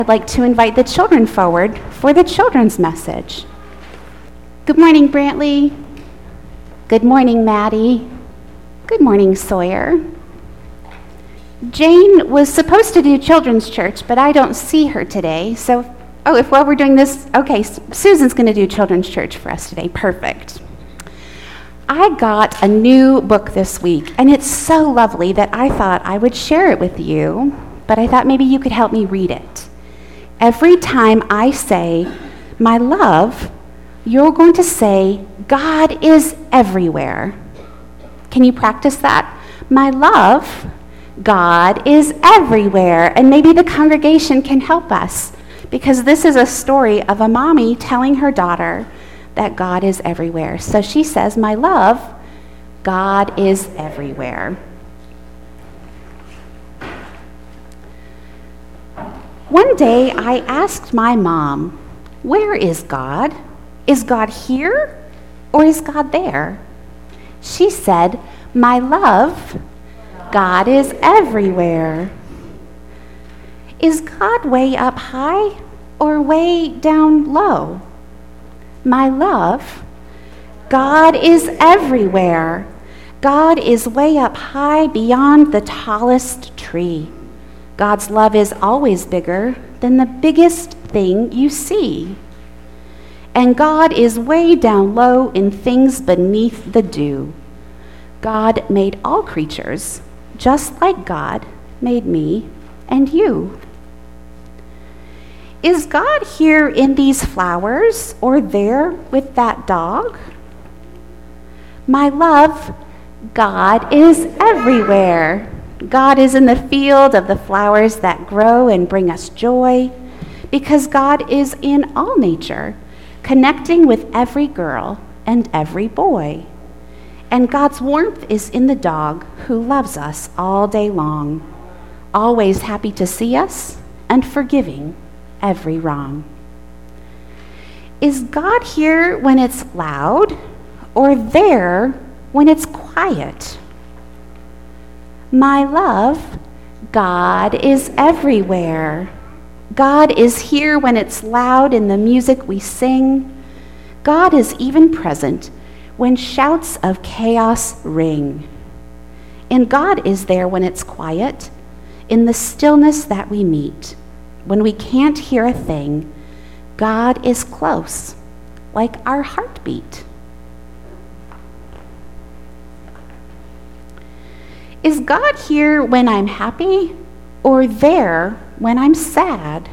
I'd like to invite the children forward for the children's message. Good morning, Brantley. Good morning, Maddie. Good morning, Sawyer. Jane was supposed to do children's church, but I don't see her today. So, while we're doing this, okay, Susan's going to do children's church for us today. Perfect. I got a new book this week, and it's so lovely that I thought I would share it with you, but I thought maybe you could help me read it. Every time I say, my love, you're going to say, God is everywhere. Can you practice that? My love, God is everywhere. And maybe the congregation can help us, because this is a story of a mommy telling her daughter that God is everywhere. So she says, my love, God is everywhere. One day I asked my mom, where is God? Is God here or is God there? She said, my love, God is everywhere. Is God way up high or way down low? My love, God is everywhere. God is way up high beyond the tallest tree. God's love is always bigger than the biggest thing you see. And God is way down low in things beneath the dew. God made all creatures, just like God made me and you. Is God here in these flowers or there with that dog? My love, God is everywhere. God is in the field of the flowers that grow and bring us joy, because God is in all nature, connecting with every girl and every boy. And God's warmth is in the dog who loves us all day long, always happy to see us and forgiving every wrong. Is God here when it's loud or there when it's quiet? My love, God is everywhere. God is here when it's loud in the music we sing. God is even present when shouts of chaos ring. And God is there when it's quiet, in the stillness that we meet. When we can't hear a thing, God is close, like our heartbeat. Is God here when I'm happy or there when I'm sad?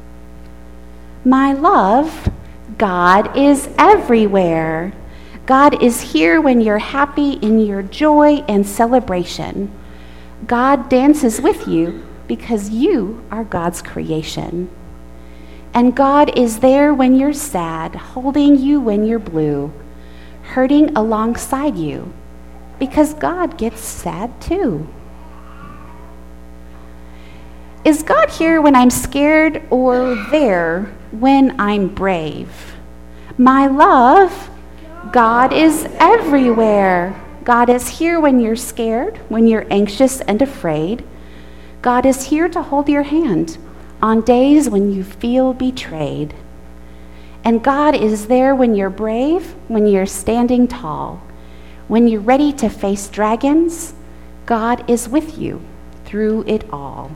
My love, God is everywhere. God is here when you're happy in your joy and celebration. God dances with you because you are God's creation. And God is there when you're sad, holding you when you're blue, hurting alongside you, because God gets sad too. Is God here when I'm scared or there when I'm brave? My love, God is everywhere. God is here when you're scared, when you're anxious and afraid. God is here to hold your hand on days when you feel betrayed. And God is there when you're brave, when you're standing tall. When you're ready to face dragons, God is with you through it all.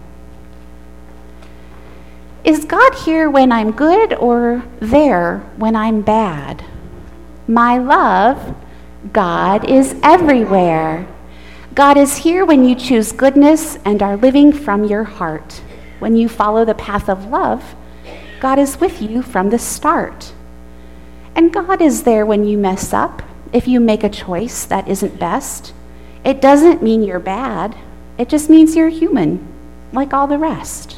Is God here when I'm good or there when I'm bad? My love, God is everywhere. God is here when you choose goodness and are living from your heart. When you follow the path of love, God is with you from the start. And God is there when you mess up, if you make a choice that isn't best. It doesn't mean you're bad. It just means you're human, like all the rest.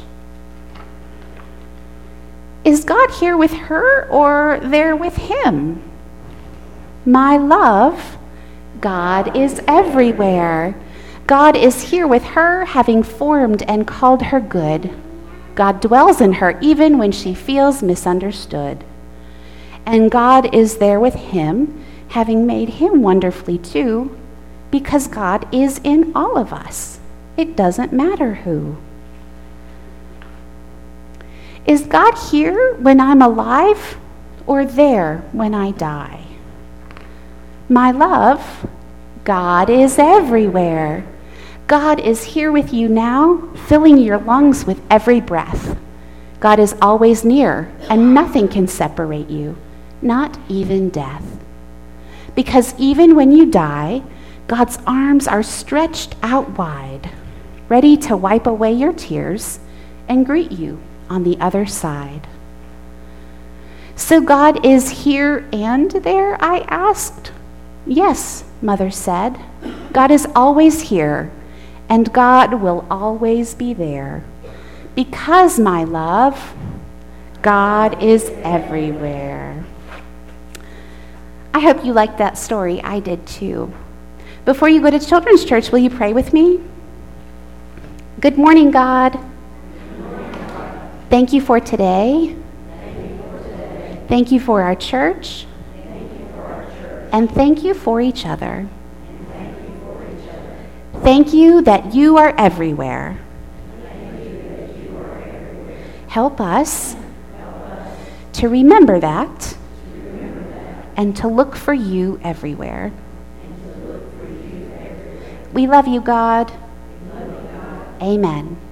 Is God here with her or there with him? My love, God is everywhere. God is here with her, having formed and called her good. God dwells in her even when she feels misunderstood. And God is there with him, having made him wonderfully too, because God is in all of us. It doesn't matter who. Is God here when I'm alive or there when I die? My love, God is everywhere. God is here with you now, filling your lungs with every breath. God is always near, and nothing can separate you, not even death. Because even when you die, God's arms are stretched out wide, ready to wipe away your tears and greet you on the other side. So God is here and there, I asked. Yes, Mother said. God is always here, and God will always be there. Because, my love, God is everywhere. I hope you liked that story. I did too. Before you go to Children's Church, will you pray with me? Good morning, God. Thank you for today. Thank you for our church. And thank you for each other. Thank you that you are everywhere. Help us to remember that and to look for you everywhere. We love you, God. Amen.